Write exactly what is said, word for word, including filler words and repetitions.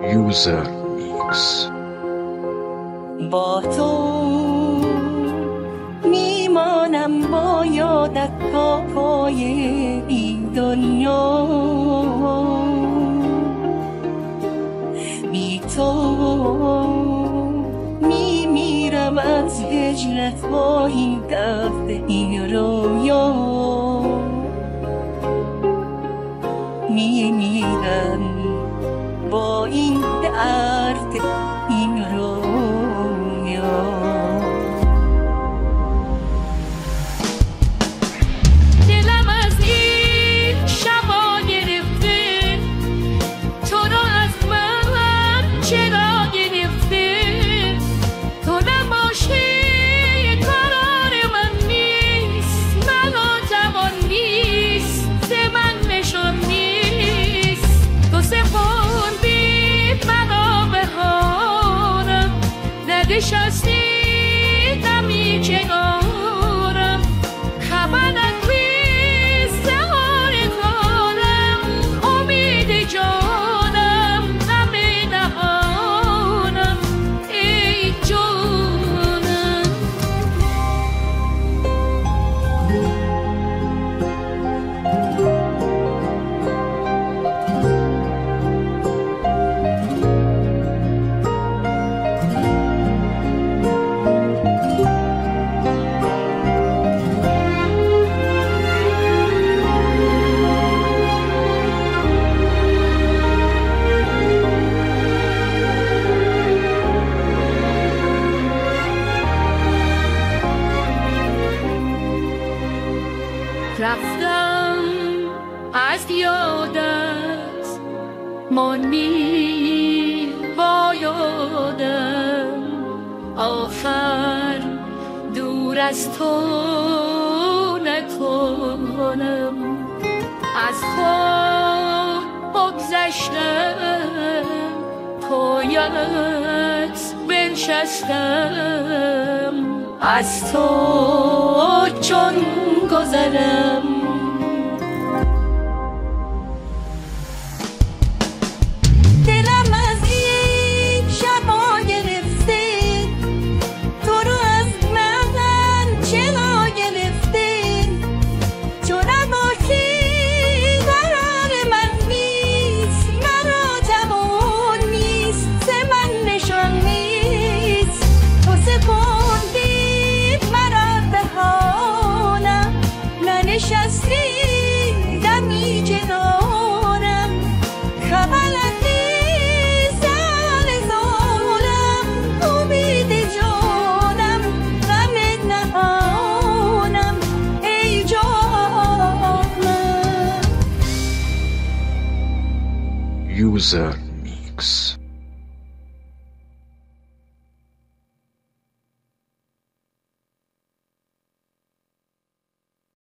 User Mix. با تو میمانم با یادت تا پای این دنیا، بی تو میمیرم از هجرت با این درد این رویا، میمیرم با این درد این رویا. دلم از این شبا گرفته، تو رو از من چرا گرفته؟ تو نباشی قرار من نیست، منو توان نیست، ز من نشان نیست. تو سپردی منو به حالم، ننشستی دمی کنارم، خبرت نیست زهار کارم، امید جانم غم نهانم ای جانم. رفتم از یادت مانی با یادم، آخر دور از تو نکنم. از خود بگذشتم پایت بنشستم، از تو چون گذرم. دلم از این شبا گرفته، تو رو از من چرا گرفته؟ تو نباشی قرار من نیست، مرا توان نیست، ز من نشان نیست. تو سپردی مرا به حالم، ننشستی دمی کنارم، خبرت نیست زال زالم، امید جانم غم نهانم ای جانم. User